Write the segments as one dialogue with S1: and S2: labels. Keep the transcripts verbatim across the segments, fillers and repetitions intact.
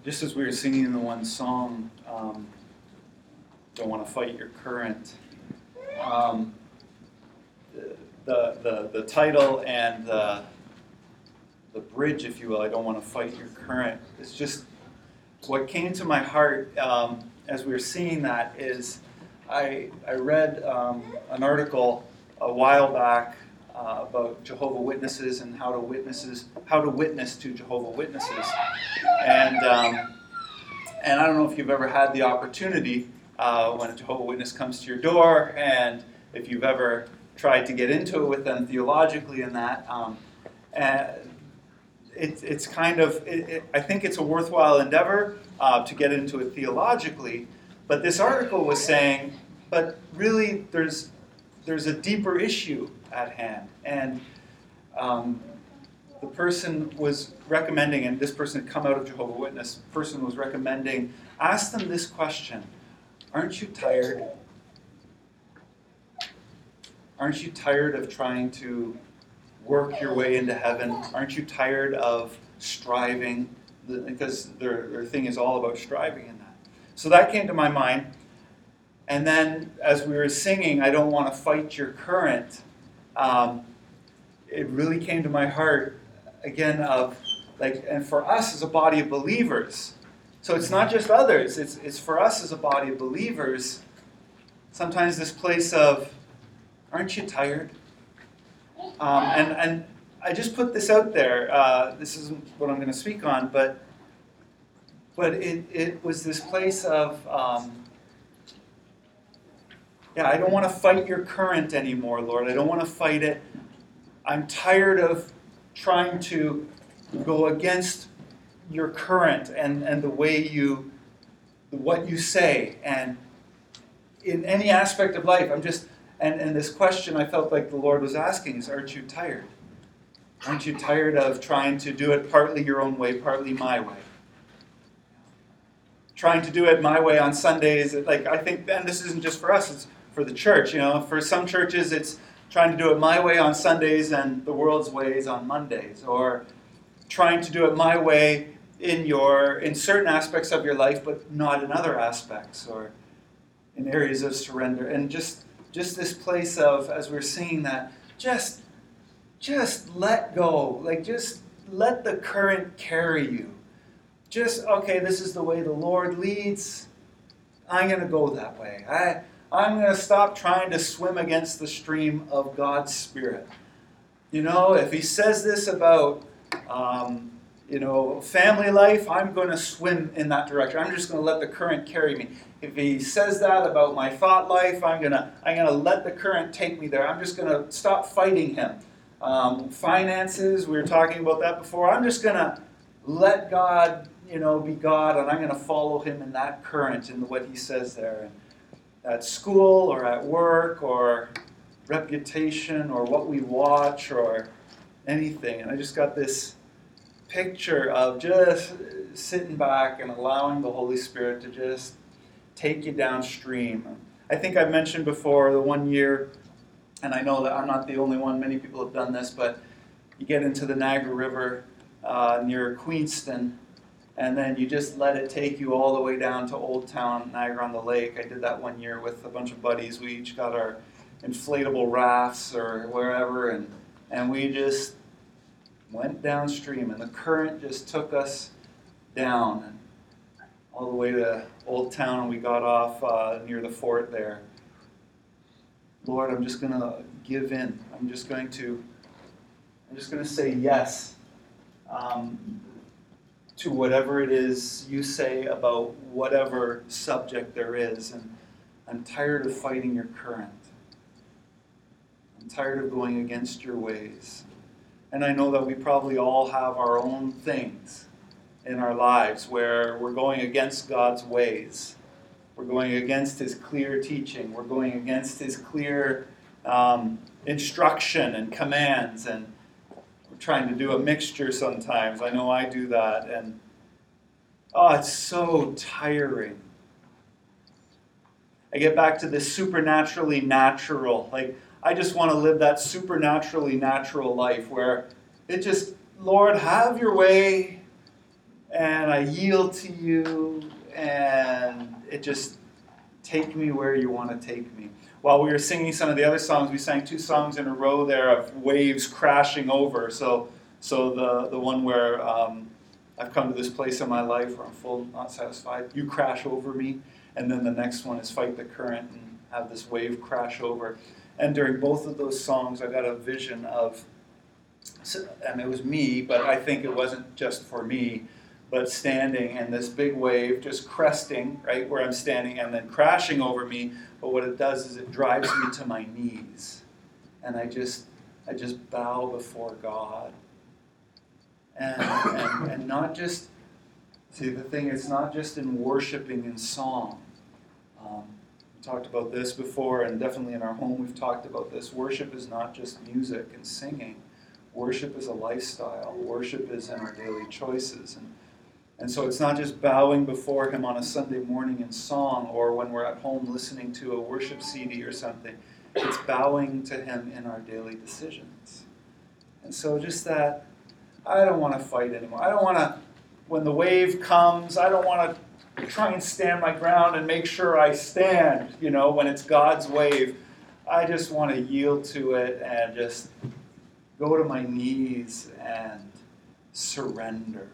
S1: Just as we were singing in the one song, um, Don't Want to Fight Your Current, um, the, the, the title and the, the bridge, if you will, I Don't Want to Fight Your Current, is just what came to my heart um, as we were singing that is I, I read um, an article a while back uh, about Jehovah's Witnesses and how to witnesses how to witness to Jehovah's Witnesses. And um, and I don't know if you've ever had the opportunity uh, when a Jehovah's Witness comes to your door, and if you've ever tried to get into it with them theologically and that. Um, and it, it's kind of, it, it, I think it's a worthwhile endeavor uh, to get into it theologically. But this article was saying, but really there's there's a deeper issue at hand. And um, the person was recommending, and this person had come out of Jehovah's Witness, the person was recommending, ask them this question: aren't you tired? Aren't you tired of trying to work your way into heaven? Aren't you tired of striving? Because their, their thing is all about striving in that. So that came to my mind. And then as we were singing, I Don't Want to Fight Your Current, um, it really came to my heart, again, of, like, and for us as a body of believers, so it's not just others, it's, it's for us as a body of believers, sometimes this place of, aren't you tired? Um, and, and I just put this out there. Uh, this isn't what I'm going to speak on, but but it, it was this place of, um, yeah, I don't want to fight your current anymore, Lord. I don't want to fight it. I'm tired of trying to go against your current and, and the way you, what you say. And in any aspect of life, I'm just, and, and this question I felt like the Lord was asking is, aren't you tired? Aren't you tired of trying to do it partly your own way, partly my way? Trying to do it my way on Sundays, like I think, and this isn't just for us, it's for the church. You know, for some churches, it's trying to do it my way on Sundays and the world's ways on Mondays, or trying to do it my way in your in certain aspects of your life, but not in other aspects, or in areas of surrender. And just just this place of, as we're singing that, just just let go, like just let the current carry you. Just, okay, this is the way the Lord leads. I'm going to go that way. I, I'm going to stop trying to swim against the stream of God's Spirit. You know, if He says this about, um, you know, family life, I'm going to swim in that direction. I'm just going to let the current carry me. If He says that about my thought life, I'm going to I'm going to let the current take me there. I'm just going to stop fighting Him. Um, finances, we were talking about that before. I'm just going to let God, you know, be God, and I'm going to follow Him in that current, in what He says there. And at school, or at work, or reputation, or what we watch, or anything. And I just got this picture of just sitting back and allowing the Holy Spirit to just take you downstream. I think I've mentioned before the one year, and I know that I'm not the only one, many people have done this, but you get into the Niagara River uh, near Queenston, and then you just let it take you all the way down to Old Town, Niagara-on-the-Lake. I did that one year with a bunch of buddies. We each got our inflatable rafts or wherever, and, and we just went downstream, and the current just took us down and all the way to Old Town, and we got off uh, near the fort there. Lord, I'm just going to give in. I'm just going to, I'm just going to say yes um, to whatever it is you say about whatever subject there is. And I'm tired of fighting your current. I'm tired of going against your ways. And I know that we probably all have our own things in our lives where we're going against God's ways. We're going against His clear teaching. We're going against His clear um, instruction and commands. And we're trying to do a mixture sometimes. I know I do that. And oh, it's so tiring. I get back to this supernaturally natural. Like, I just want to live that supernaturally natural life where it just, Lord, have your way. and I yield to you, and it just take me where you want to take me. While we were singing some of the other songs, we sang two songs in a row there of waves crashing over. So, so the the one where um, I've come to this place in my life where I'm full, not satisfied. You crash over me, and then the next one is fight the current and have this wave crash over. And during both of those songs, I got a vision of, and it was me, but I think it wasn't just for me, but standing and this big wave just cresting right where I'm standing and then crashing over me. But what it does is it drives me to my knees, and I just I just bow before God, and and, and not just see the thing. It's not just in worshiping in song. Um, we talked about this before, and definitely in our home we've talked about this. Worship is not just music and singing. Worship is a lifestyle. Worship is in our daily choices. And, and so it's not just bowing before Him on a Sunday morning in song or when we're at home listening to a worship C D or something. It's bowing to Him in our daily decisions. And so just that, I don't want to fight anymore. I don't want to, when the wave comes, I don't want to try and stand my ground and make sure I stand, you know, when it's God's wave. I just want to yield to it and just go to my knees and surrender.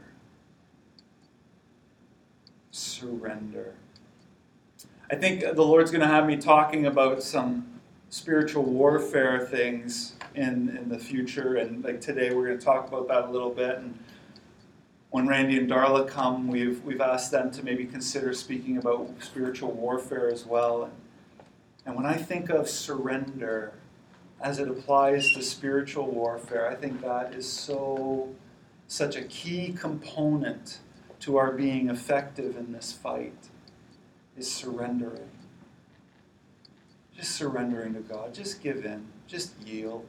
S1: Surrender. I think the Lord's going to have me talking about some spiritual warfare things in, in the future, and like today we're going to talk about that a little bit. And when Randy and Darla come, we've we've asked them to maybe consider speaking about spiritual warfare as well. And, and when I think of surrender as it applies to spiritual warfare, I think that is so such a key component to our being effective in this fight, is surrendering. Just surrendering to God. Just give in. Just yield.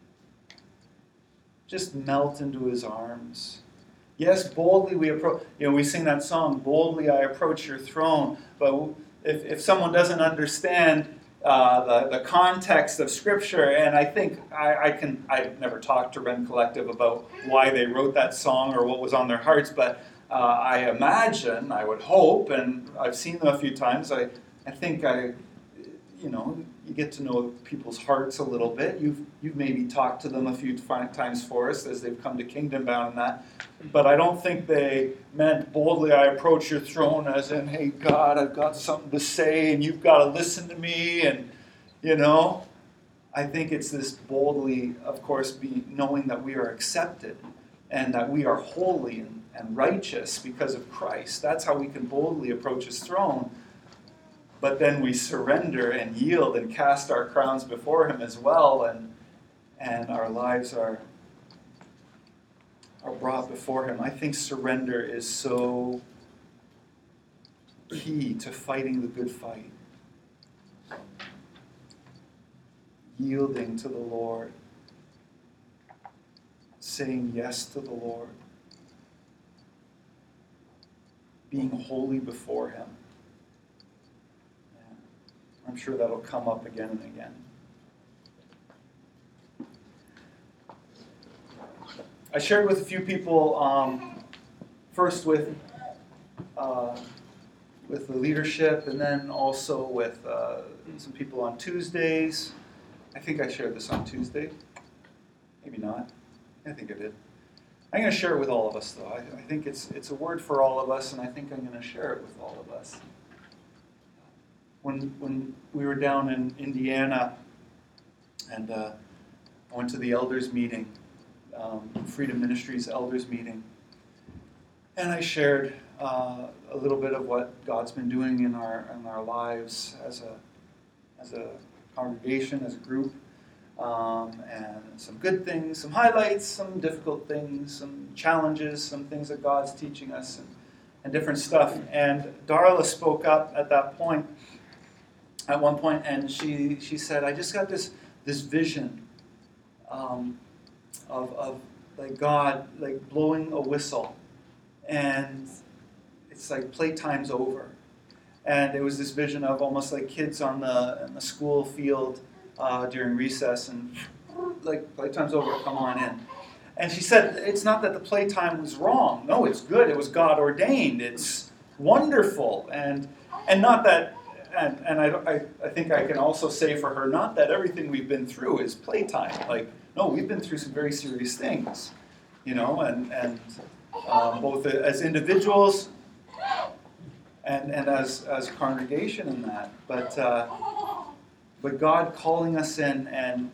S1: Just melt into His arms. Yes, boldly we approach, you know, we sing that song, boldly I approach your throne. But if, if someone doesn't understand uh, the, the context of Scripture, and I think I, I can, I've never talked to Ren Collective about why they wrote that song or what was on their hearts, but uh, I imagine, I would hope, and I've seen them a few times, I, I think I, you know, you get to know people's hearts a little bit. You've you've maybe talked to them a few times for us as they've come to Kingdom Bound and that. But I don't think they meant boldly I approach your throne as in, hey God, I've got something to say and you've got to listen to me, and you know. I think it's this boldly, of course, be knowing that we are accepted and that we are holy and, and righteous because of Christ. That's how we can boldly approach His throne. But then we surrender and yield and cast our crowns before Him as well, and and our lives are are brought before Him. I think surrender is so key to fighting the good fight. Yielding to the Lord. Saying yes to the Lord. Being holy before Him. I'm sure that'll come up again and again. I shared with a few people, um, first with uh, with the leadership, and then also with uh, some people on Tuesdays. I think I shared this on Tuesday. Maybe not. I think I did. I'm going to share it with all of us, though. I, I think it's it's a word for all of us, and I think I'm going to share it with all of us. When when we were down in Indiana, and uh, I went to the elders meeting, um, Freedom Ministries elders meeting, and I shared uh, a little bit of what God's been doing in our in our lives as a as a congregation, as a group, um, and some good things, some highlights, some difficult things, some challenges, some things that God's teaching us, and, and different stuff. And Darla spoke up at that point. At one point, and she she said, I just got this this vision um, of of like God like blowing a whistle, and it's like playtime's over, and it was this vision of almost like kids on the in the school field uh, during recess, and like playtime's over, come on in. and she said, it's not that the playtime was wrong. No, it's good. It was God ordained. It's wonderful. And and not that, and, and I, I, I think I can also say for her, not that everything we've been through is playtime. Like, no, we've been through some very serious things, you know, and, and um, both as individuals and, and as, as a congregation in that. But, uh, but God calling us in, and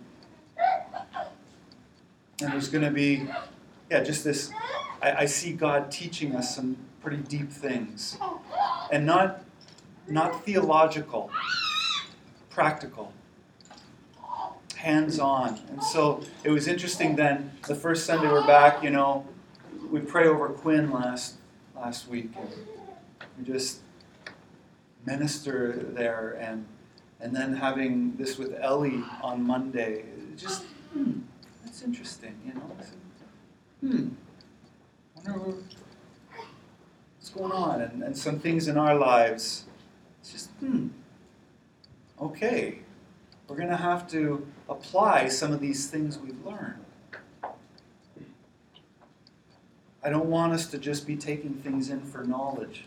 S1: And there's going to be, yeah, just this, I, I see God teaching us some pretty deep things. And not, not theological, practical, hands-on. And so it was interesting then, the first Sunday we're back, you know, we pray over Quinn last last week. And we just minister there. And, and then having this with Ellie on Monday, just, hmm. It's interesting, you know. Hmm. Wonder what's going on, and, and some things in our lives. It's just hmm. Okay, we're going to have to apply some of these things we've learned. I don't want us to just be taking things in for knowledge,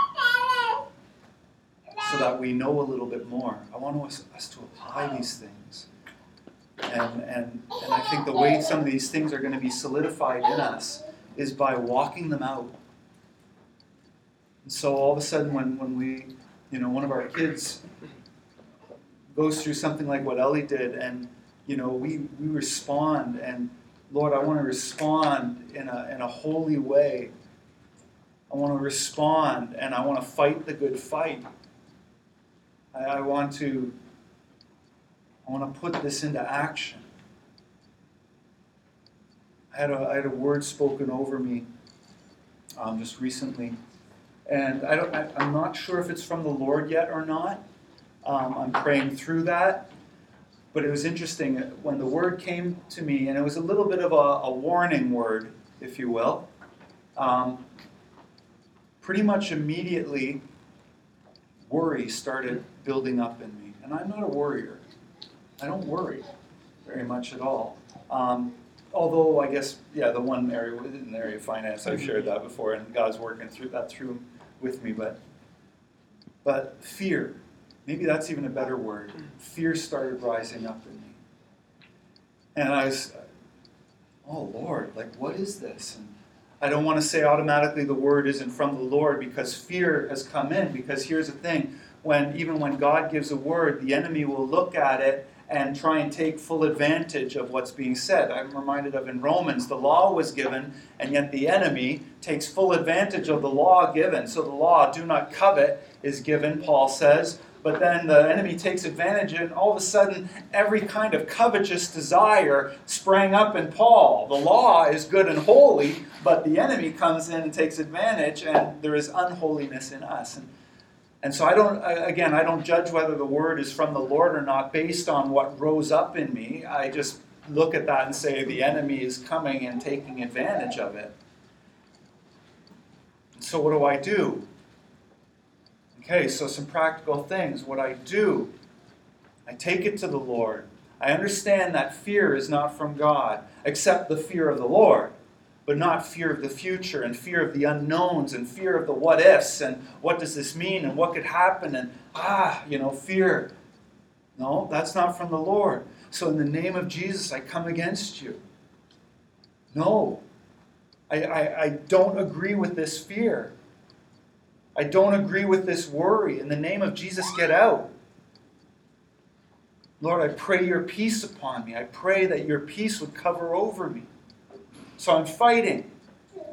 S1: so that we know a little bit more. I want us, us to apply these things. And, and and I think the way some of these things are going to be solidified in us is by walking them out. And so all of a sudden when, when we, you know, one of our kids goes through something like what Ellie did, and, you know, we, we respond, and Lord, I want to respond in a in a holy way. I want to respond, and I want to fight the good fight. I, I want to I want to put this into action. I had a, I had a word spoken over me um, just recently, and I don't, I, I'm not sure if it's from the Lord yet or not. Um, I'm praying through that, but it was interesting when the word came to me, and it was a little bit of a, a warning word, if you will. Um, pretty much immediately, worry started building up in me, and I'm not a worrier. I don't worry very much at all. Um, although I guess, yeah, the one area in the area of finance, I've shared that before, and God's working through that through with me. But, but fear, maybe that's even a better word. Fear started rising up in me, and I was, oh Lord, like what is this? And I don't want to say automatically the word isn't from the Lord because fear has come in. Because here's the thing: when even when God gives a word, the enemy will look at it and try and take full advantage of what's being said. I'm reminded of in Romans, the law was given, and yet the enemy takes full advantage of the law given. So the law, do not covet, is given, Paul says, but then the enemy takes advantage, and all of a sudden, every kind of covetous desire sprang up in Paul. The law is good and holy, but the enemy comes in and takes advantage, and there is unholiness in us. And And so I don't, again, I don't judge whether the word is from the Lord or not based on what rose up in me. I just look at that and say the enemy is coming and taking advantage of it. So what do I do? Okay, so some practical things. What I do, I take it to the Lord. I understand that fear is not from God, except the fear of the Lord, but not fear of the future and fear of the unknowns and fear of the what ifs and what does this mean and what could happen and ah, you know, fear. No, that's not from the Lord. So in the name of Jesus, I come against you. No, I, I, I don't agree with this fear. I don't agree with this worry. In the name of Jesus, get out. Lord, I pray your peace upon me. I pray that your peace would cover over me. So I'm fighting. But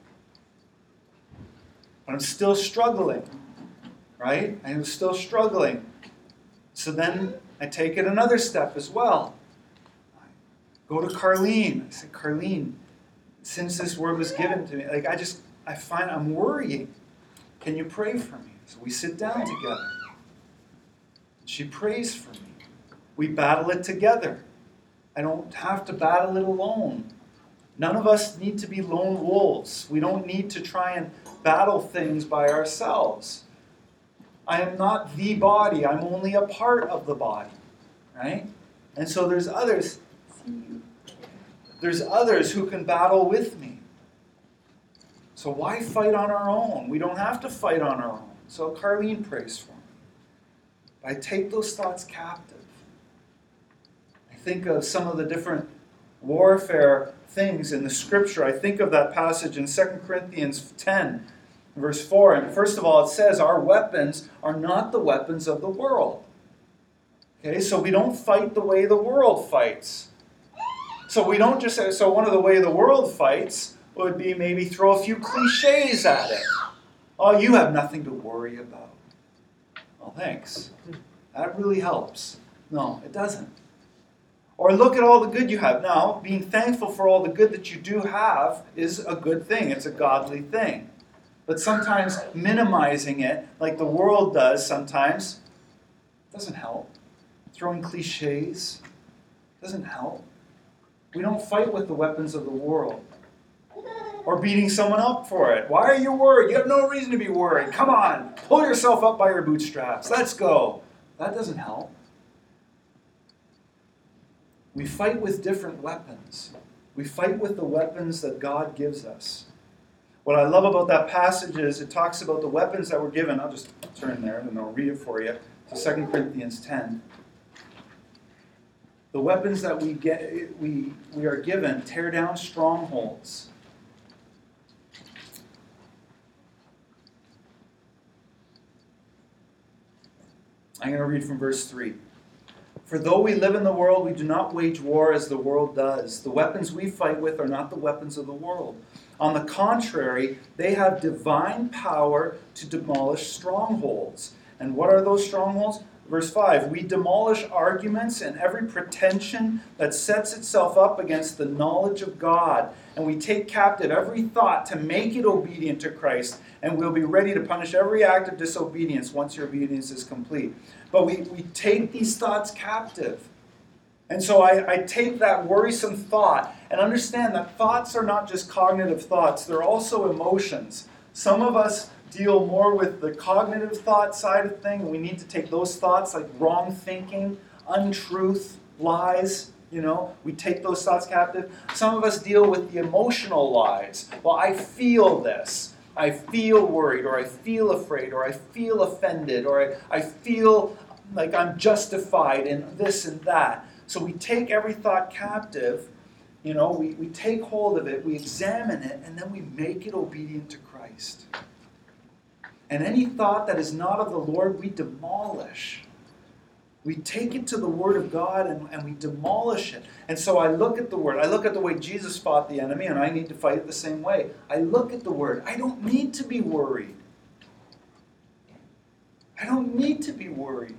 S1: I'm still struggling. Right? I'm still struggling. So then I take it another step as well. I go to Carlene. I say, Carlene, since this word was given to me, like I just, I find I'm worrying. Can you pray for me? So we sit down together. She prays for me. We battle it together. I don't have to battle it alone. None of us need to be lone wolves. We don't need to try and battle things by ourselves. I am not the body. I'm only a part of the body. Right? And so there's others. There's There's others who can battle with me. So why fight on our own? We don't have to fight on our own. So Carlene prays for me. I take those thoughts captive. I think of some of the different warfare things in the scripture. I think of that passage in Second Corinthians ten, verse four. And first of all, it says our weapons are not the weapons of the world. Okay, so we don't fight the way the world fights. So we don't just say, so one of the way the world fights would be maybe throw a few cliches at it. Oh, you have nothing to worry about. Well, thanks. That really helps. No, it doesn't. Or look at all the good you have. Now, being thankful for all the good that you do have is a good thing. It's a godly thing. But sometimes minimizing it, like the world does sometimes, doesn't help. Throwing cliches doesn't help. We don't fight with the weapons of the world. Or beating someone up for it. Why are you worried? You have no reason to be worried. Come on, pull yourself up by your bootstraps. Let's go. That doesn't help. We fight with different weapons. We fight with the weapons that God gives us. What I love about that passage is it talks about the weapons that were given. I'll just turn there and I'll read it for you. So Second Corinthians ten. The weapons that we get, we, we are given tear down strongholds. I'm going to read from verse three. For though we live in the world, we do not wage war as the world does. The weapons we fight with are not the weapons of the world. On the contrary, they have divine power to demolish strongholds. And what are those strongholds? Verse five, we demolish arguments and every pretension that sets itself up against the knowledge of God. And we take captive every thought to make it obedient to Christ. And we'll be ready to punish every act of disobedience once your obedience is complete. But we, we take these thoughts captive. And so I, I take that worrisome thought and understand that thoughts are not just cognitive thoughts. They're also emotions. Some of us deal more with the cognitive thought side of things. We need to take those thoughts like wrong thinking, untruth, lies. You know, we take those thoughts captive. Some of us deal with the emotional lies. Well, I feel this. I feel worried, or I feel afraid, or I feel offended, or I, I feel like I'm justified in this and that. So we take every thought captive, you know, we, we take hold of it, we examine it, and then we make it obedient to Christ. And any thought that is not of the Lord, we demolish. We take it to the Word of God and, and we demolish it. And so I look at the Word. I look at the way Jesus fought the enemy, and I need to fight it the same way. I look at the Word. I don't need to be worried. I don't need to be worried.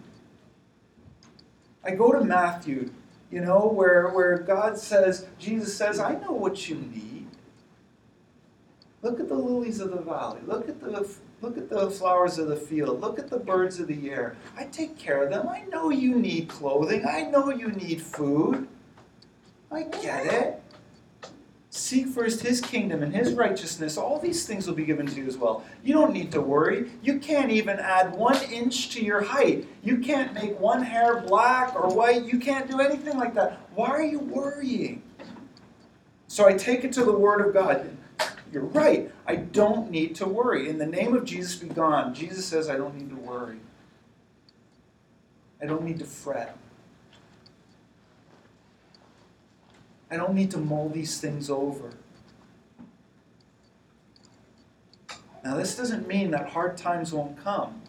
S1: I go to Matthew, you know, where, where God says, Jesus says, I know what you need. Look at the lilies of the valley. Look at the Look at the flowers of the field. Look at the birds of the air. I take care of them. I know you need clothing. I know you need food. I get it. Seek first His kingdom and His righteousness. All these things will be given to you as well. You don't need to worry. You can't even add one inch to your height. You can't make one hair black or white. You can't do anything like that. Why are you worrying? So I take it to the Word of God. You're right. I don't need to worry. In the name of Jesus, be gone. Jesus says I don't need to worry. I don't need to fret. I don't need to mull these things over. Now, this doesn't mean that hard times won't come.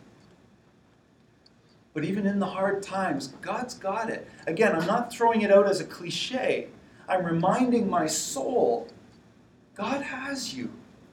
S1: But even in the hard times, God's got it. Again, I'm not throwing it out as a cliche. I'm reminding my soul, God has you.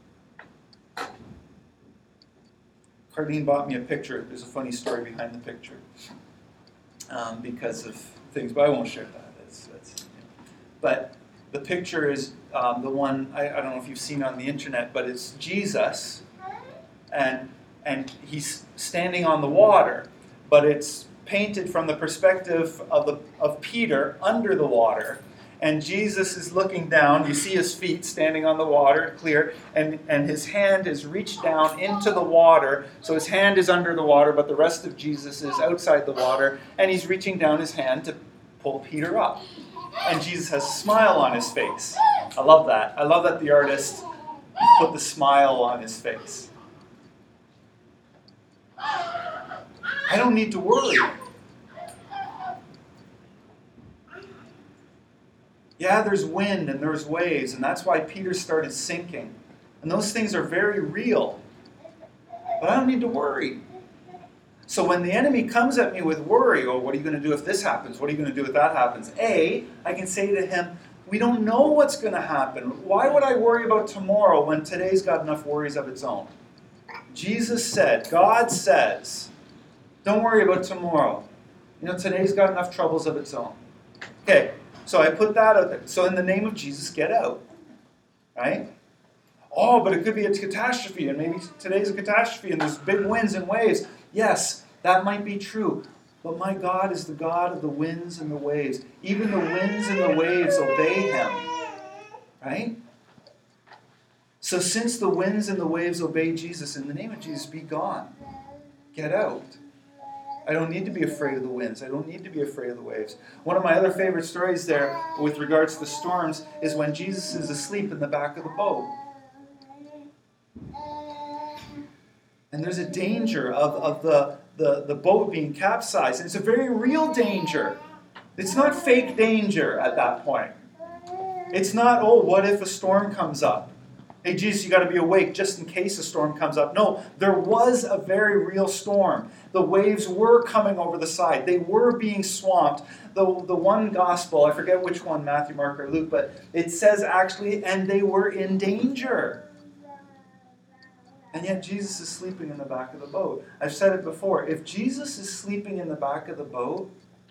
S1: Carlene bought me a picture. There's a funny story behind the picture um, because of things, but I won't share that. That's, that's, but the picture is um, the one, I, I don't know if you've seen it on the internet, but it's Jesus, and and he's standing on the water, but it's painted from the perspective of the of Peter under the water. And Jesus is looking down. You see his feet standing on the water, clear, and, and his hand is reached down into the water. So his hand is under the water, but the rest of Jesus is outside the water, and he's reaching down his hand to pull Peter up. and Jesus has a smile on his face. I love that. I love that the artist put the smile on his face. I don't need to worry. Yeah, there's wind and there's waves, and that's why Peter started sinking. And those things are very real. But I don't need to worry. So when the enemy comes at me with worry, oh, what are you going to do if this happens? What are you going to do if that happens? A, I can say to him, we don't know what's going to happen. Why would I worry about tomorrow when today's got enough worries of its own? Jesus said, God says, don't worry about tomorrow. You know, today's got enough troubles of its own. Okay, so I put that out there. So in the name of Jesus, get out. Right? Oh, but it could be a catastrophe, and maybe today's a catastrophe, and there's big winds and waves. Yes, that might be true. But my God is the God of the winds and the waves. Even the winds and the waves obey him. Right? So since the winds and the waves obey Jesus, in the name of Jesus, be gone. Get out. I don't need to be afraid of the winds. I don't need to be afraid of the waves. One of my other favorite stories there with regards to the storms is when Jesus is asleep in the back of the boat. And there's a danger of, of the, the, the boat being capsized. And it's a very real danger. It's not fake danger at that point. It's not, oh, what if a storm comes up? Hey, Jesus, you got to be awake just in case a storm comes up. No, there was a very real storm. The waves were coming over the side. They were being swamped. The, the one gospel, I forget which one, Matthew, Mark, or Luke, but it says actually, and they were in danger. And yet Jesus is sleeping in the back of the boat. I've said it before. If Jesus is sleeping in the back of the boat,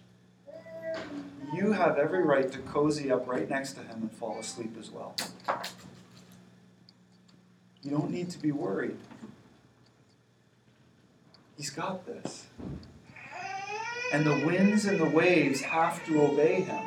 S1: you have every right to cozy up right next to him and fall asleep as well. You don't need to be worried. He's got this. And the winds and the waves have to obey him.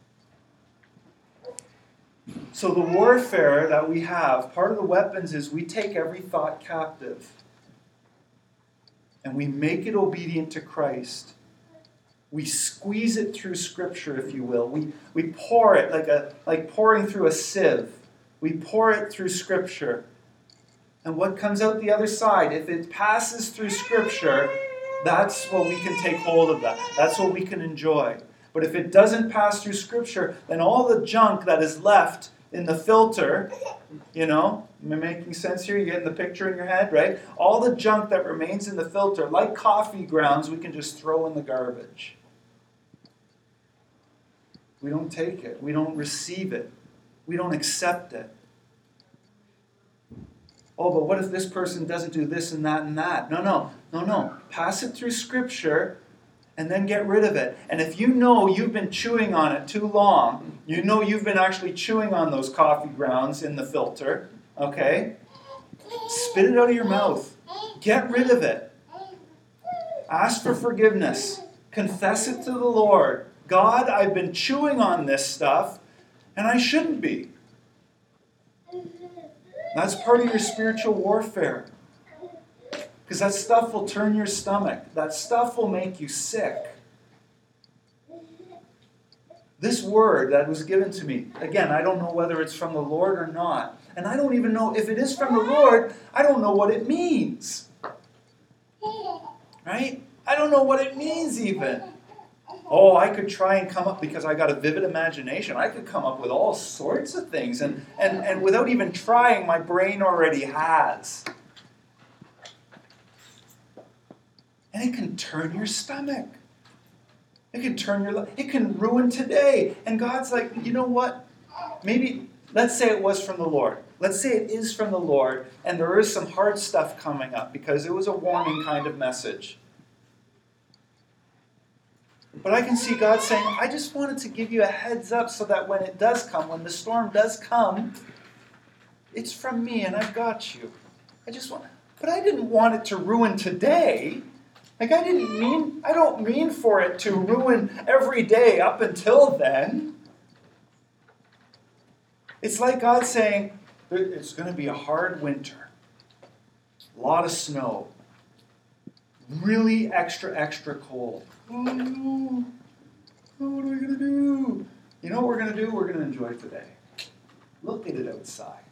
S1: So the warfare that we have, part of the weapons is we take every thought captive and we make it obedient to Christ. We squeeze it through Scripture, if you will. We, we pour it like a like pouring through a sieve. We pour it through Scripture. And what comes out the other side, if it passes through Scripture, that's what we can take hold of that. That's what we can enjoy. But if it doesn't pass through Scripture, then all the junk that is left in the filter, you know, am I making sense here? You getting the picture in your head, right? All the junk that remains in the filter, like coffee grounds, we can just throw in the garbage. We don't take it. We don't receive it. We don't accept it. Oh, but what if this person doesn't do this and that and that? No, no, no, no. Pass it through Scripture and then get rid of it. And if you know you've been chewing on it too long, you know you've been actually chewing on those coffee grounds in the filter, okay? Spit it out of your mouth. Get rid of it. Ask for forgiveness. Confess it to the Lord. God, I've been chewing on this stuff, and I shouldn't be. That's part of your spiritual warfare. Because that stuff will turn your stomach. That stuff will make you sick. This word that was given to me, again, I don't know whether it's from the Lord or not. And I don't even know if it is from the Lord, I don't know what it means. Right? I don't know what it means even. Oh, I could try and come up, because I got a vivid imagination, I could come up with all sorts of things. And, and, and without even trying, my brain already has. And it can turn your stomach. It can turn your life. It can ruin today. And God's like, you know what? Maybe, let's say it was from the Lord. Let's say it is from the Lord, and there is some hard stuff coming up, because it was a warning kind of message. But I can see God saying, I just wanted to give you a heads up so that when it does come, when the storm does come, it's from me and I've got you. I just want, but I didn't want it to ruin today. Like I didn't mean, I don't mean for it to ruin every day up until then. It's like God saying, it's going to be a hard winter. A lot of snow. Really extra, extra cold. Oh no. Oh, what are we going to do? You know what we're going to do? We're going to enjoy today. Look at it outside.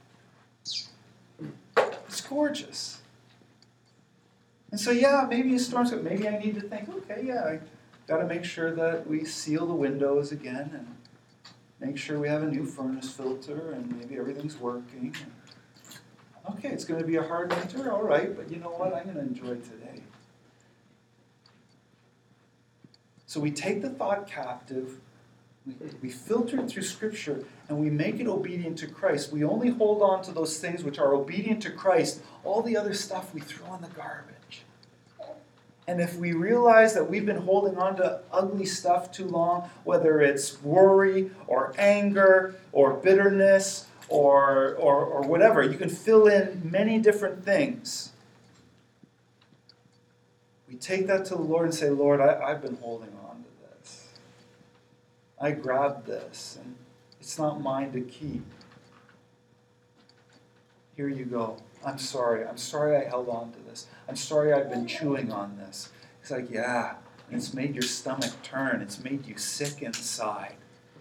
S1: It's gorgeous. And so, yeah, maybe a storm's coming. Maybe I need to think, okay, yeah, I got to make sure that we seal the windows again and make sure we have a new furnace filter and maybe everything's working. Okay, it's going to be a hard winter, all right, but you know what? I'm going to enjoy today. So we take the thought captive, we, we filter it through Scripture, and we make it obedient to Christ. We only hold on to those things which are obedient to Christ. All the other stuff we throw in the garbage. And if we realize that we've been holding on to ugly stuff too long, whether it's worry or anger or bitterness or, or, or whatever, you can fill in many different things. We take that to the Lord and say, Lord, I, I've been holding on to this. I grabbed this, and it's not mine to keep. Here you go. I'm sorry. I'm sorry I held on to this. I'm sorry I've been chewing on this. It's like, yeah, and it's made your stomach turn. It's made you sick inside.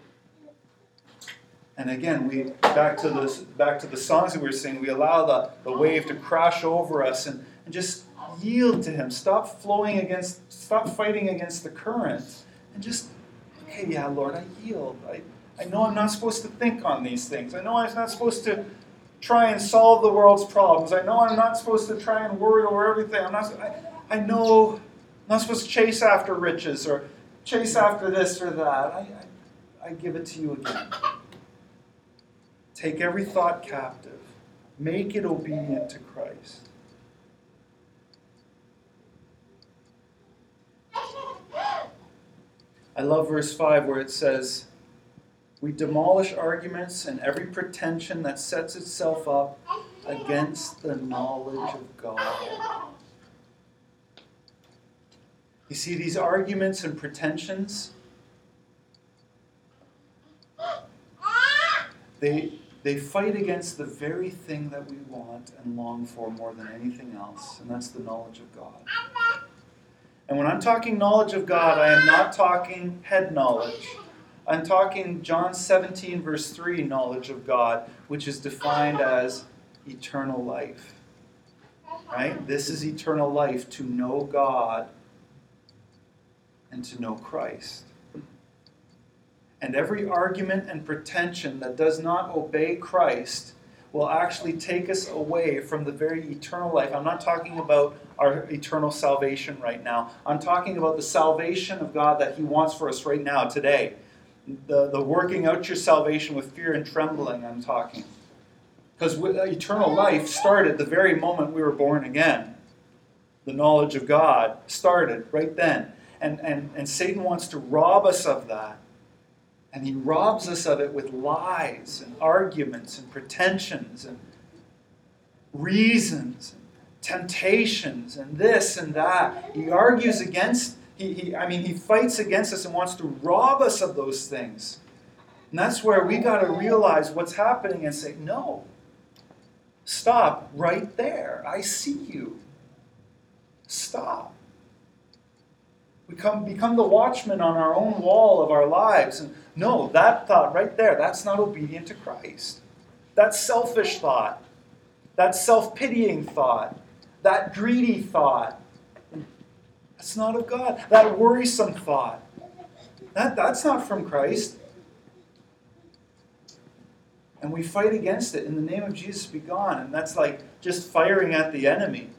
S1: And again, we back to this, back to the songs that we were singing. We allow the, the wave to crash over us and, and just yield to Him. Stop flowing against, stop fighting against the current, and just, okay, yeah, Lord, I yield. I, I know I'm not supposed to think on these things. I know I'm not supposed to try and solve the world's problems. I know I'm not supposed to try and worry over everything. I'm not. I, I know I'm not supposed to chase after riches or chase after this or that. I, I, I give it to you again. Take every thought captive. Make it obedient to Christ. I love verse five where it says, we demolish arguments and every pretension that sets itself up against the knowledge of God. You see, these arguments and pretensions, they, they fight against the very thing that we want and long for more than anything else, and that's the knowledge of God. And when I'm talking knowledge of God, I am not talking head knowledge. I'm talking John seventeen, verse three, knowledge of God, which is defined as eternal life. Right? This is eternal life, to know God and to know Christ. And every argument and pretension that does not obey Christ will actually take us away from the very eternal life. I'm not talking about our eternal salvation right now. I'm talking about the salvation of God that He wants for us right now, today. The, the working out your salvation with fear and trembling, I'm talking. Because eternal life started the very moment we were born again. The knowledge of God started right then. And, and, and Satan wants to rob us of that. And he robs us of it with lies and arguments and pretensions and reasons and temptations and this and that. He argues against, he, he I mean, he fights against us and wants to rob us of those things. And that's where we got to realize what's happening and say, no, stop right there. I see you. Stop. We come, become the watchman on our own wall of our lives. And no, that thought right there, that's not obedient to Christ. That selfish thought. That self-pitying thought. That greedy thought. That's not of God. That worrisome thought. That, that's not from Christ. And we fight against it. In the name of Jesus, be gone. And that's like just firing at the enemy.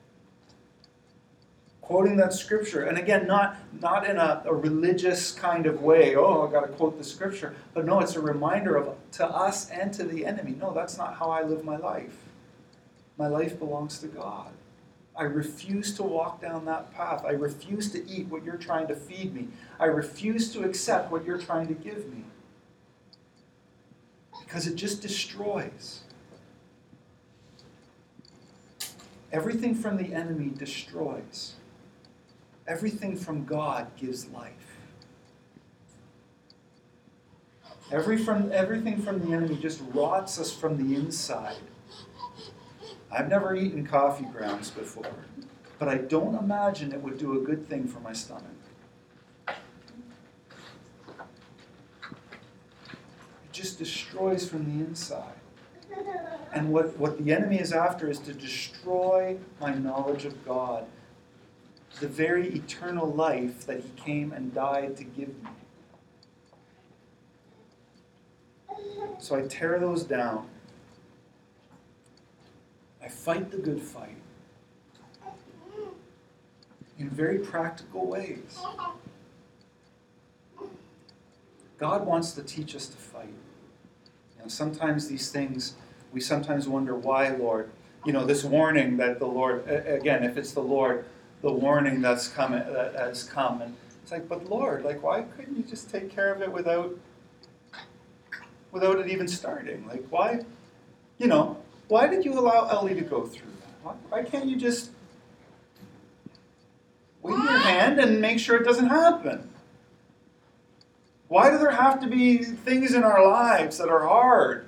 S1: Quoting that scripture. And again, not, not in a, a religious kind of way. Oh, I've got to quote the scripture. But no, it's a reminder of to us and to the enemy. No, that's not how I live my life. My life belongs to God. I refuse to walk down that path. I refuse to eat what you're trying to feed me. I refuse to accept what you're trying to give me. Because it just destroys. Everything from the enemy destroys. Everything from God gives life. Every from, everything from the enemy just rots us from the inside. I've never eaten coffee grounds before, but I don't imagine it would do a good thing for my stomach. just destroys from the inside. And what, what the enemy is after is to destroy my knowledge of God, the very eternal life that he came and died to give me. So I tear those down. I fight the good fight in very practical ways. God wants to teach us to fight. You know, sometimes these things, we sometimes wonder why, Lord. You know, this warning that the Lord, again, if it's the Lord, the warning that's come, that has come. And it's like, but Lord, like, why couldn't you just take care of it without, without it even starting? Like, why, you know, why did you allow Ellie to go through that? Why, why can't you just wave your hand and make sure it doesn't happen? Why do there have to be things in our lives that are hard?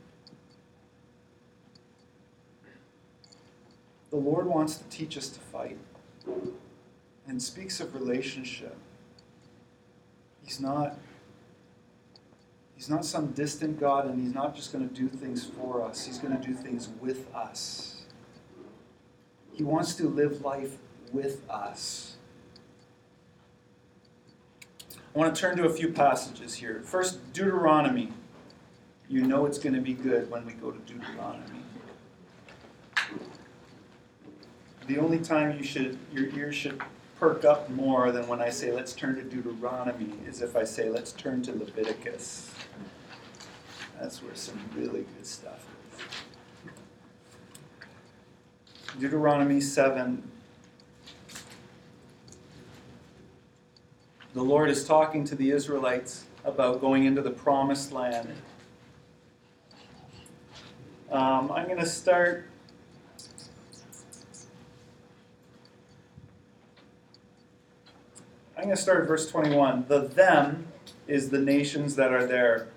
S1: The Lord wants to teach us to fight and speaks of relationship. He's not, he's not some distant God, and he's not just going to do things for us. He's going to do things with us. He wants to live life with us. I want to turn to a few passages here. First, Deuteronomy. You know it's going to be good when we go to Deuteronomy. The only time you should, your ears should perk up more than when I say let's turn to Deuteronomy is if I say let's turn to Leviticus. That's where some really good stuff is. Deuteronomy seven. The Lord is talking to the Israelites about going into the promised land. Um, I'm going to start... I'm going to start at verse twenty-one. The them is the nations that are there.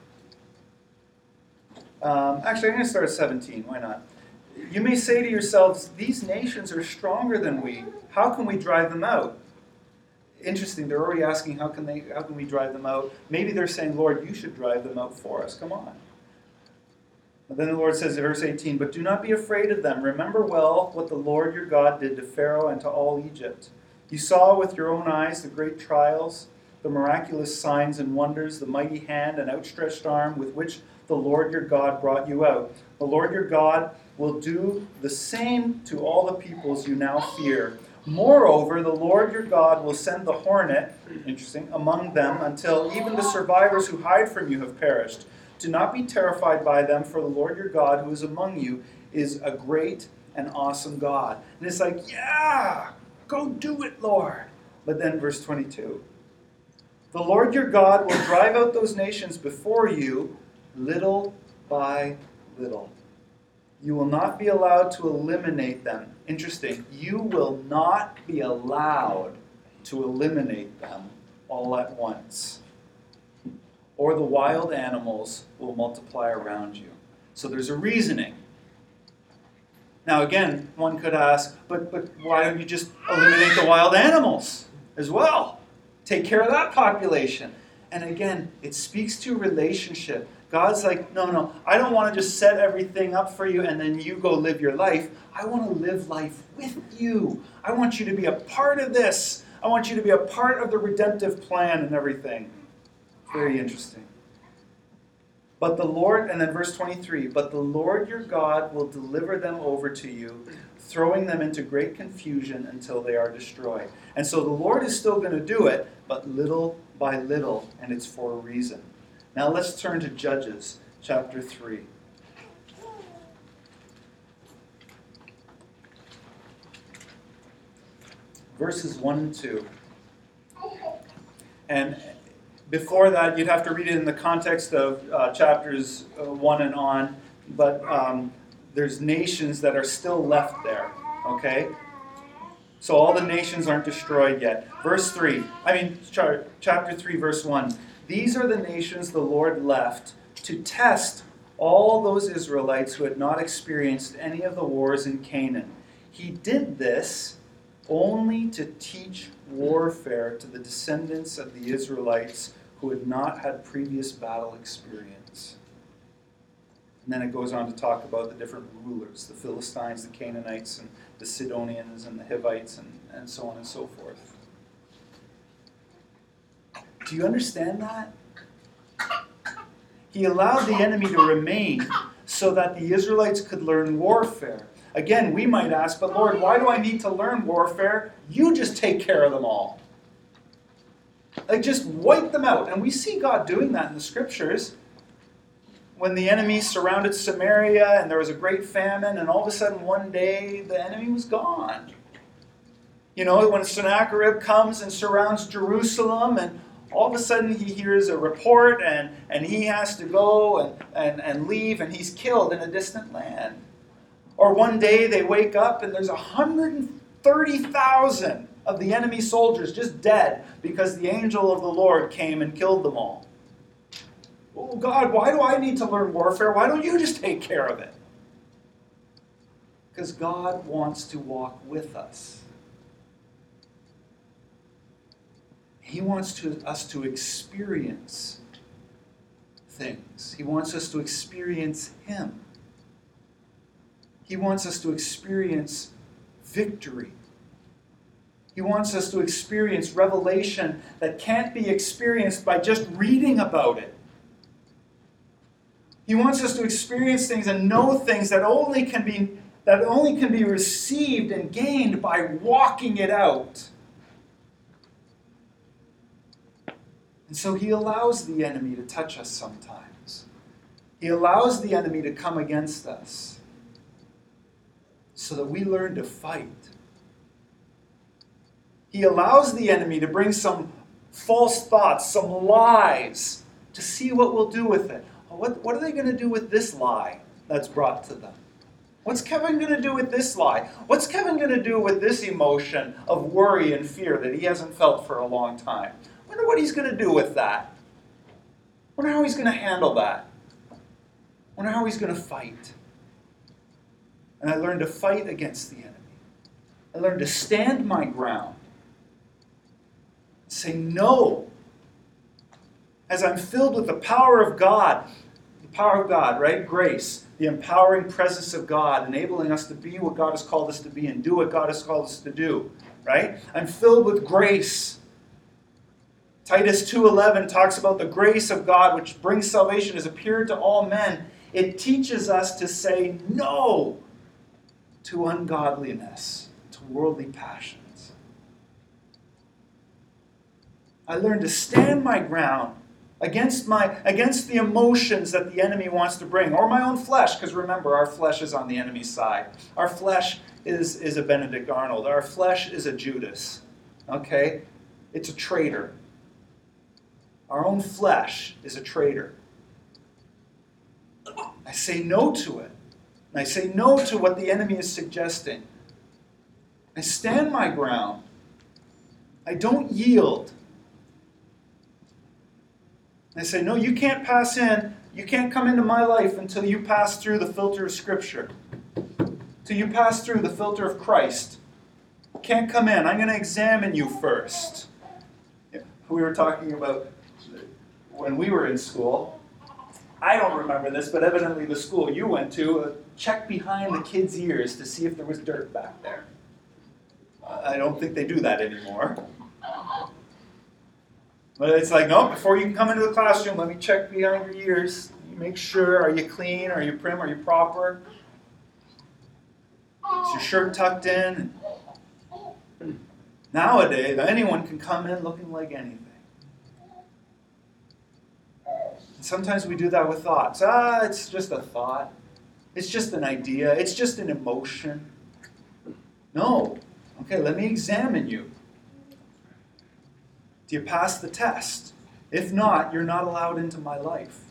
S1: Um, actually, I'm going to start at seventeen. Why not? You may say to yourselves, these nations are stronger than we. How can we drive them out? Interesting, they're already asking how can they how can we drive them out? Maybe they're saying, Lord, you should drive them out for us. Come on. And then the Lord says in verse eighteen, but do not be afraid of them. Remember well what the Lord your God did to Pharaoh and to all Egypt. You saw with your own eyes the great trials, the miraculous signs and wonders, the mighty hand and outstretched arm with which the Lord your God brought you out. The Lord your God will do the same to all the peoples you now fear. Moreover, the Lord your God will send the hornet, interesting, among them until even the survivors who hide from you have perished. Do not be terrified by them, for the Lord your God who is among you is a great and awesome God. And it's like, yeah, go do it, Lord. But then verse twenty-two. The Lord your God will drive out those nations before you little by little. You will not be allowed to eliminate them. Interesting. You will not be allowed to eliminate them all at once. Or the wild animals will multiply around you. So there's a reasoning. Now again, one could ask, but, but why don't you just eliminate the wild animals as well? Take care of that population. And again, it speaks to relationship. God's like, no, no, I don't want to just set everything up for you and then you go live your life. I want to live life with you. I want you to be a part of this. I want you to be a part of the redemptive plan and everything. Very interesting. But the Lord, and then verse twenty-three, but the Lord your God will deliver them over to you, throwing them into great confusion until they are destroyed. And so the Lord is still going to do it, but little by little, and it's for a reason. Now let's turn to Judges chapter three. Verses one and two. And before that, you'd have to read it in the context of uh, chapters uh, one and on, but um, there's nations that are still left there, okay? So all the nations aren't destroyed yet. Verse three, I mean, chapter three, verse one. These are the nations the Lord left to test all those Israelites who had not experienced any of the wars in Canaan. He did this only to teach warfare to the descendants of the Israelites who had not had previous battle experience. And then it goes on to talk about the different rulers, the Philistines, the Canaanites, and the Sidonians, and the Hivites, and, and so on and so forth. Do you understand that? He allowed the enemy to remain so that the Israelites could learn warfare. Again, we might ask, but Lord, why do I need to learn warfare? You just take care of them all. Like, just wipe them out. And we see God doing that in the scriptures. When the enemy surrounded Samaria and there was a great famine, and all of a sudden one day the enemy was gone. You know, when Sennacherib comes and surrounds Jerusalem, and all of a sudden he hears a report, and, and he has to go and, and, and leave, and he's killed in a distant land. Or one day they wake up and there's one hundred thirty thousand of the enemy soldiers just dead because the angel of the Lord came and killed them all. Oh God, why do I need to learn warfare? Why don't you just take care of it? Because God wants to walk with us. He wants to, us to experience things. He wants us to experience Him. He wants us to experience victory. He wants us to experience revelation that can't be experienced by just reading about it. He wants us to experience things and know things that only can be, that only can be received and gained by walking it out. And so he allows the enemy to touch us sometimes. He allows the enemy to come against us so that we learn to fight. He allows the enemy to bring some false thoughts, some lies, to see what we'll do with it. What, what are they going to do with this lie that's brought to them? What's Kevin going to do with this lie? What's Kevin going to do with this emotion of worry and fear that he hasn't felt for a long time? I wonder what he's going to do with that. I wonder how he's going to handle that. I wonder how he's going to fight. And I learned to fight against the enemy. I learned to stand my ground. Say no. As I'm filled with the power of God, the power of God, right? Grace, the empowering presence of God, enabling us to be what God has called us to be and do what God has called us to do, right? I'm filled with grace. Titus two eleven talks about the grace of God which brings salvation has appeared to all men. It teaches us to say no to ungodliness, to worldly passions. I learned to stand my ground against my against the emotions that the enemy wants to bring, or my own flesh, because remember, our flesh is on the enemy's side. Our flesh is, is a Benedict Arnold. Our flesh is a Judas. Okay? It's a traitor. Our own flesh is a traitor. I say no to it. I say no to what the enemy is suggesting. I stand my ground. I don't yield. I say, no, you can't pass in, you can't come into my life until you pass through the filter of Scripture. Until you pass through the filter of Christ. You can't come in. I'm going to examine you first. We were talking about when we were in school. I don't remember this, but evidently the school you went to uh, checked behind the kids' ears to see if there was dirt back there. Uh, I don't think they do that anymore. But it's like, no, before you can come into the classroom, let me check behind your ears. You make sure, are you clean? Are you prim? Are you proper? Is your shirt tucked in? Nowadays, anyone can come in looking like anything. And sometimes we do that with thoughts. Ah, it's just a thought. It's just an idea. It's just an emotion. No. Okay, let me examine you. Do you pass the test? If not, you're not allowed into my life.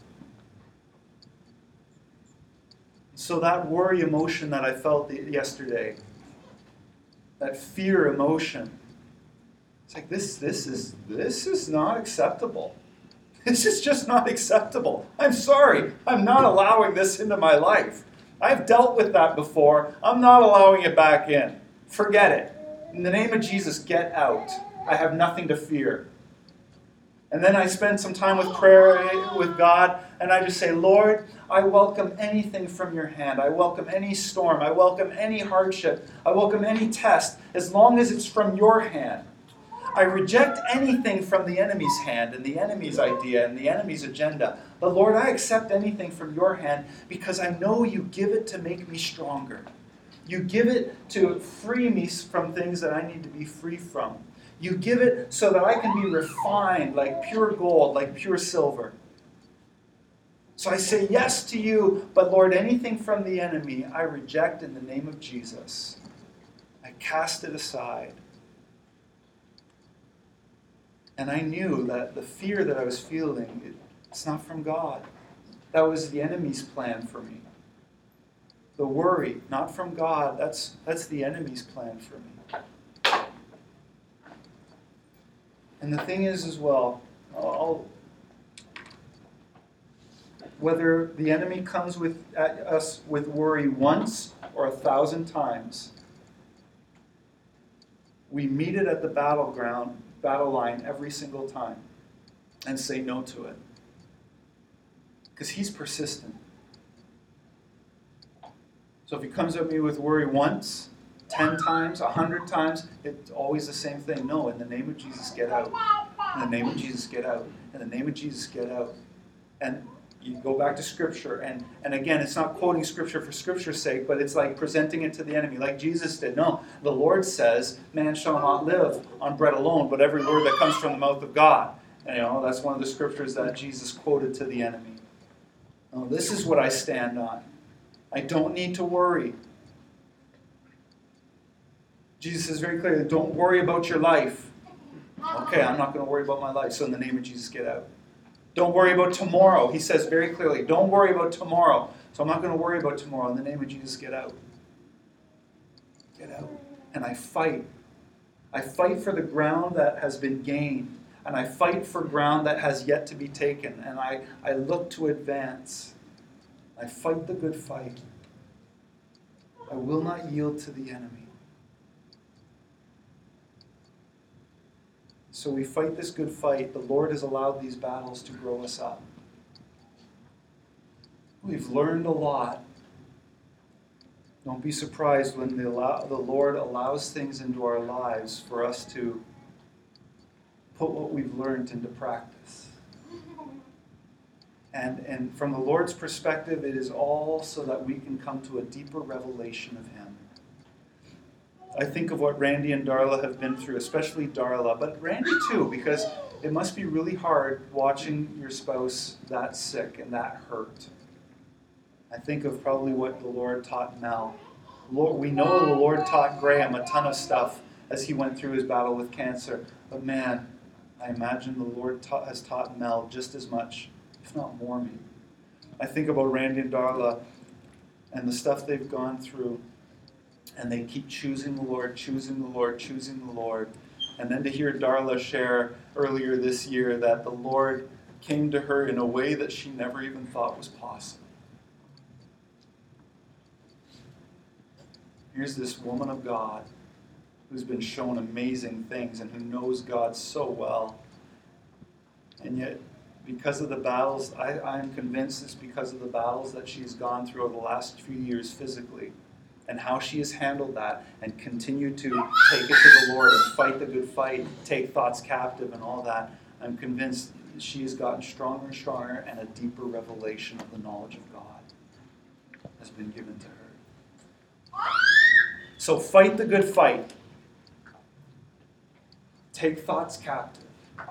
S1: So that worry emotion that I felt yesterday, that fear emotion, it's like this, this is this is not acceptable. This is just not acceptable. I'm sorry. I'm not allowing this into my life. I've dealt with that before. I'm not allowing it back in. Forget it. In the name of Jesus, get out. I have nothing to fear. And then I spend some time with prayer with God, and I just say, Lord, I welcome anything from your hand. I welcome any storm. I welcome any hardship. I welcome any test, as long as it's from your hand. I reject anything from the enemy's hand and the enemy's idea and the enemy's agenda. But Lord, I accept anything from your hand because I know you give it to make me stronger. You give it to free me from things that I need to be free from. You give it so that I can be refined like pure gold, like pure silver. So I say yes to you, but Lord, anything from the enemy, I reject in the name of Jesus. I cast it aside. And I knew that the fear that I was feeling, it, it's not from God. That was the enemy's plan for me. The worry, not from God, that's, that's the enemy's plan for me. And the thing is as well, I'll, whether the enemy comes with, at us with worry once or a thousand times, we meet it at the battleground, battle line every single time and say no to it. Because he's persistent. So if he comes at me with worry once, ten times, a hundred times, it's always the same thing. No, in the name of Jesus, get out. In the name of Jesus, get out. In the name of Jesus, get out. And you go back to Scripture, and, and again, it's not quoting Scripture for Scripture's sake, but it's like presenting it to the enemy, like Jesus did. No, the Lord says, man shall not live on bread alone, but every word that comes from the mouth of God. And, you know, that's one of the Scriptures that Jesus quoted to the enemy. No, this is what I stand on. I don't need to worry. Jesus says very clearly, don't worry about your life. Okay, I'm not going to worry about my life, so in the name of Jesus, get out. Don't worry about tomorrow. He says very clearly, don't worry about tomorrow. So I'm not going to worry about tomorrow. In the name of Jesus, get out. Get out. And I fight. I fight for the ground that has been gained. And I fight for ground that has yet to be taken. And I, I look to advance. I fight the good fight. I will not yield to the enemy. So we fight this good fight. The Lord has allowed these battles to grow us up. We've learned a lot. Don't be surprised when the, allow, the Lord allows things into our lives for us to put what we've learned into practice. And, and from the Lord's perspective, it is all so that we can come to a deeper revelation of Him. I think of what Randy and Darla have been through, especially Darla, but Randy too, because it must be really hard watching your spouse that sick and that hurt. I think of probably what the Lord taught Mel. Lord, we know the Lord taught Graham a ton of stuff as he went through his battle with cancer, but man, I imagine the Lord taught, has taught Mel just as much, if not more maybe. I think about Randy and Darla and the stuff they've gone through. And they keep choosing the Lord, choosing the Lord, choosing the Lord. And then to hear Darla share earlier this year that the Lord came to her in a way that she never even thought was possible. Here's this woman of God who's been shown amazing things and who knows God so well. And yet, because of the battles, I, I'm convinced it's because of the battles that she's gone through over the last few years physically. And how she has handled that and continued to take it to the Lord and fight the good fight, take thoughts captive and all that. I'm convinced she has gotten stronger and stronger, and a deeper revelation of the knowledge of God has been given to her. So fight the good fight. Take thoughts captive.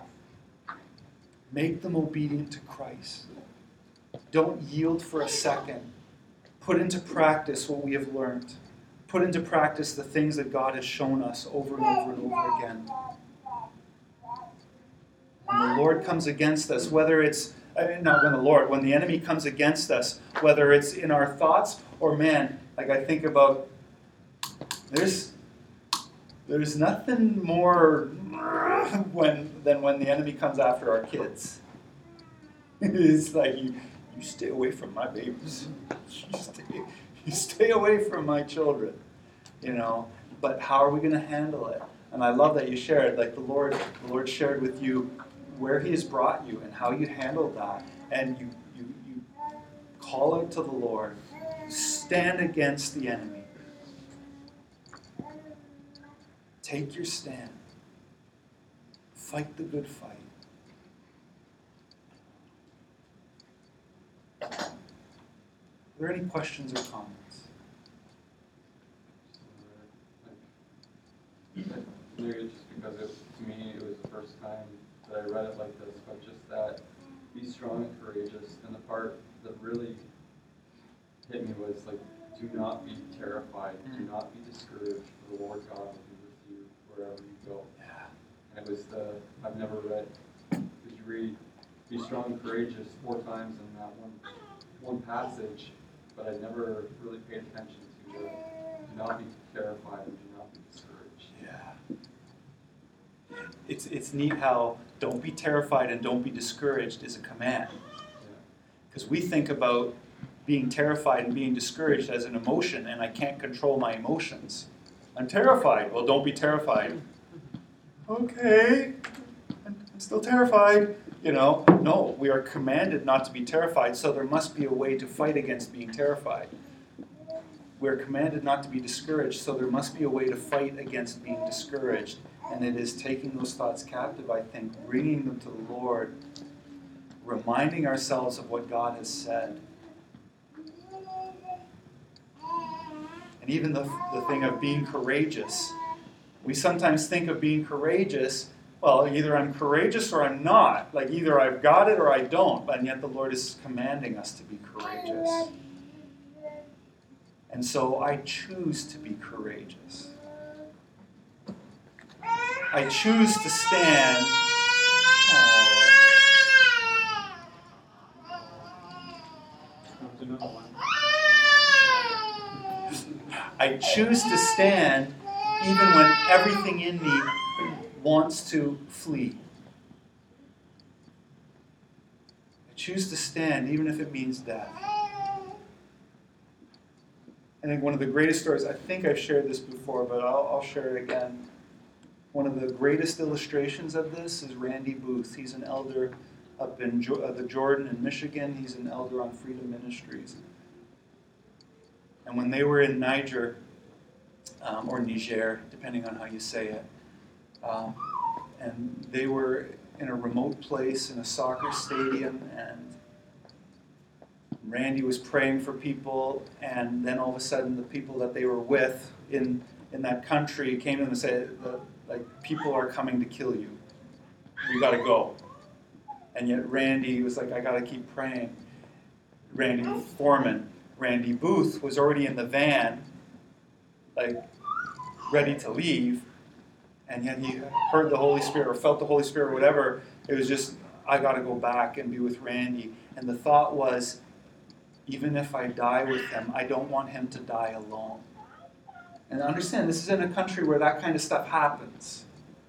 S1: Make them obedient to Christ. Don't yield for a second. Put into practice what we have learned. Put into practice the things that God has shown us over and over and over again. When the Lord comes against us, whether it's, I mean, not when the Lord, when the enemy comes against us, whether it's in our thoughts or, man, like I think about, there's there's nothing more when than when the enemy comes after our kids. It's like you, you stay away from my babies. You stay, you stay away from my children. You know, but how are we going to handle it? And I love that you shared, like the Lord, the Lord shared with you where he has brought you and how you handled that, and you, you, you call out to the Lord, stand against the enemy. Take your stand. Fight the good fight. Are there any questions or comments?
S2: Maybe just because it, to me it was the first time that I read it like this, but just that be strong and courageous. And the part that really hit me was like, do not be terrified, mm. do not be discouraged, for the Lord God will be with you wherever you go.
S1: Yeah.
S2: And it was the, I've never read, did you read, be strong and courageous four times in that one, one passage, but I never really paid attention to the, do not be terrified and do not be discouraged.
S1: Yeah. It's, it's neat how don't be terrified and don't be discouraged is a command. Because we think about being terrified and being discouraged as an emotion, and I can't control my emotions. I'm terrified. Well, don't be terrified. Okay, I'm still terrified. You know, no, we are commanded not to be terrified, so there must be a way to fight against being terrified. We're commanded not to be discouraged, so there must be a way to fight against being discouraged. And it is taking those thoughts captive, I think, bringing them to the Lord, reminding ourselves of what God has said. And even the, the thing of being courageous. We sometimes think of being courageous, well, either I'm courageous or I'm not. Like either I've got it or I don't. And yet the Lord is commanding us to be courageous. And so I choose to be courageous. I choose to stand. I choose to stand even when everything in me wants to flee. I choose to stand even if it means death. I think one of the greatest stories, I think I've shared this before, but I'll, I'll share it again. One of the greatest illustrations of this is Randy Booth. He's an elder up in jo- uh, the Jordan in Michigan. He's an elder on Freedom Ministries. And when they were in Niger, um, or Niger, depending on how you say it, um, and they were in a remote place in a soccer stadium, and Randy was praying for people, and then all of a sudden the people that they were with in, in that country came to them and said, like, people are coming to kill you. We got to go. And yet Randy was like, I got to keep praying. Randy Foreman, Randy Booth was already in the van, like, ready to leave, and yet he heard the Holy Spirit or felt the Holy Spirit or whatever. It was just, I got to go back and be with Randy. And the thought was, even if I die with him, I don't want him to die alone. And understand, this is in a country where that kind of stuff happens.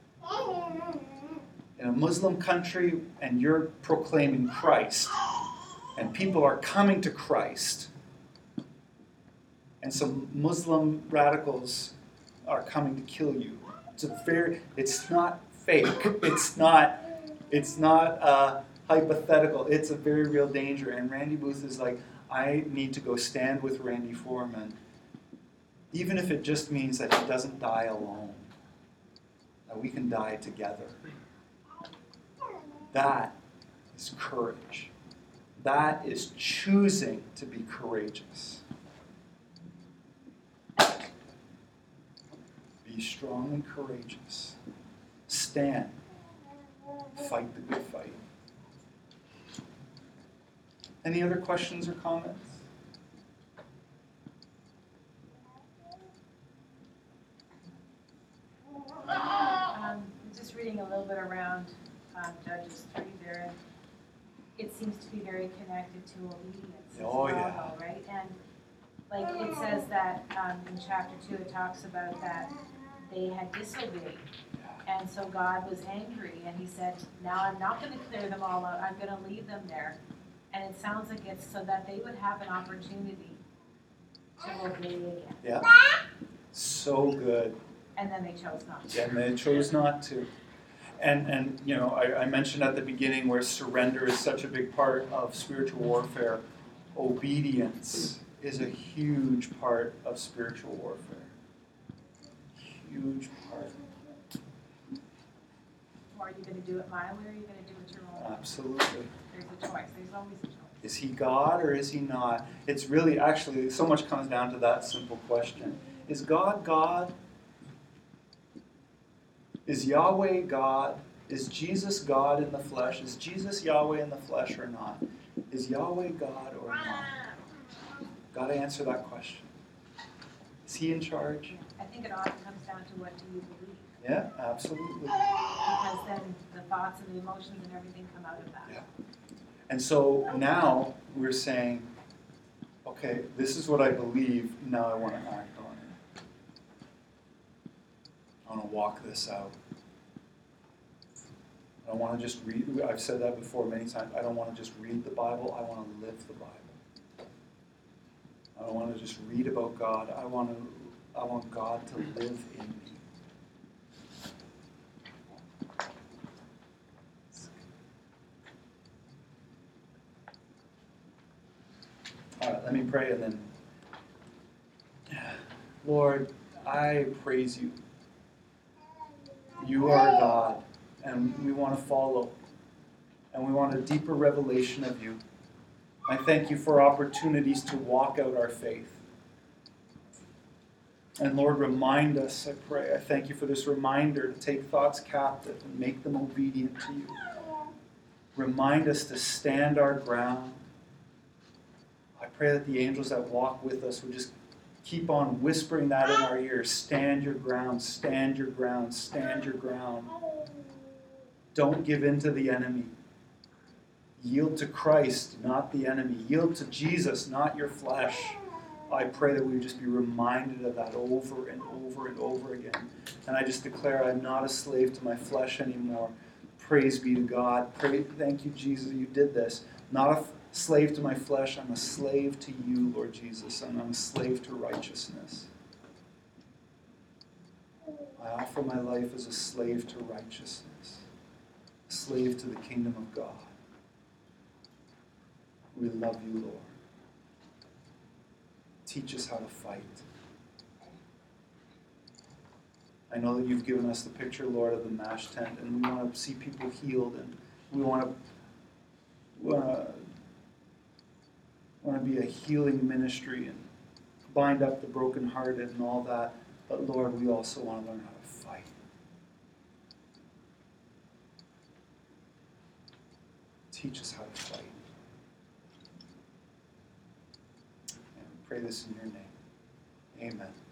S1: In a Muslim country, and you're proclaiming Christ, and people are coming to Christ, and some Muslim radicals are coming to kill you. It's a very, it's not fake. It's not, it's not uh, hypothetical. It's a very real danger. And Randy Booth is like, I need to go stand with Randy Foreman, even if it just means that he doesn't die alone, that we can die together. That is courage. That is choosing to be courageous. Be strong and courageous. Stand. Fight the good fight. Any other questions or comments?
S3: Um, just reading a little bit around um, Judges three there, it seems to be very connected to obedience as
S1: Oh,
S3: well,
S1: yeah.
S3: though, right? And like it says that um, in chapter two, it talks about that they had disobeyed. And so God was angry, and he said, now I'm not going to clear them all out. I'm going to leave them there. And it sounds like it's so that they would have an opportunity to obey again.
S1: Yeah. So good.
S3: And then they chose not to.
S1: Yeah, and they chose not to. And, and you know, I, I mentioned at the beginning where surrender is such a big part of spiritual warfare. Obedience is a huge part of spiritual warfare. Huge part.
S3: Or are you going to do it my way, or are you going to do it your own way?
S1: Absolutely.
S3: There's a choice. There's always a choice.
S1: Is he God or is he not? It's really, actually, so much comes down to that simple question. Is God God? Is Yahweh God? Is Jesus God in the flesh? Is Jesus Yahweh in the flesh or not? Is Yahweh God or not? Got to answer that question. Is he in charge?
S3: I think it often comes down to what do you believe?
S1: Yeah, absolutely.
S3: Because then the thoughts and the emotions and everything come out of that.
S1: Yeah. And so now we're saying, okay, this is what I believe, now I want to act on it. I want to walk this out. I don't want to just read, I've said that before many times, I don't want to just read the Bible, I want to live the Bible. I don't want to just read about God, I want to, I want God to live in me. All right, let me pray and then. Lord, I praise you. You are God, and we want to follow, and we want a deeper revelation of you. I thank you for opportunities to walk out our faith. And Lord, remind us, I pray. I thank you for this reminder to take thoughts captive and make them obedient to you. Remind us to stand our ground. I pray that the angels that walk with us would just keep on whispering that in our ears. Stand your ground, stand your ground, stand your ground. Don't give in to the enemy. Yield to Christ, not the enemy. Yield to Jesus, not your flesh. I pray that we would just be reminded of that over and over and over again. And I just declare I'm not a slave to my flesh anymore. Praise be to God. Pray, thank you, Jesus, you did this. Not a slave to my flesh, I'm a slave to you, Lord Jesus, and I'm a slave to righteousness. I offer my life as a slave to righteousness, a slave to the kingdom of God. We love you, Lord. Teach us how to fight. I know that you've given us the picture, Lord, of the MASH tent, and we want to see people healed, and we want to, we want to want to be a healing ministry and bind up the brokenhearted and all that. But Lord, we also want to learn how to fight. Teach us how to fight. And we pray this in your name. Amen.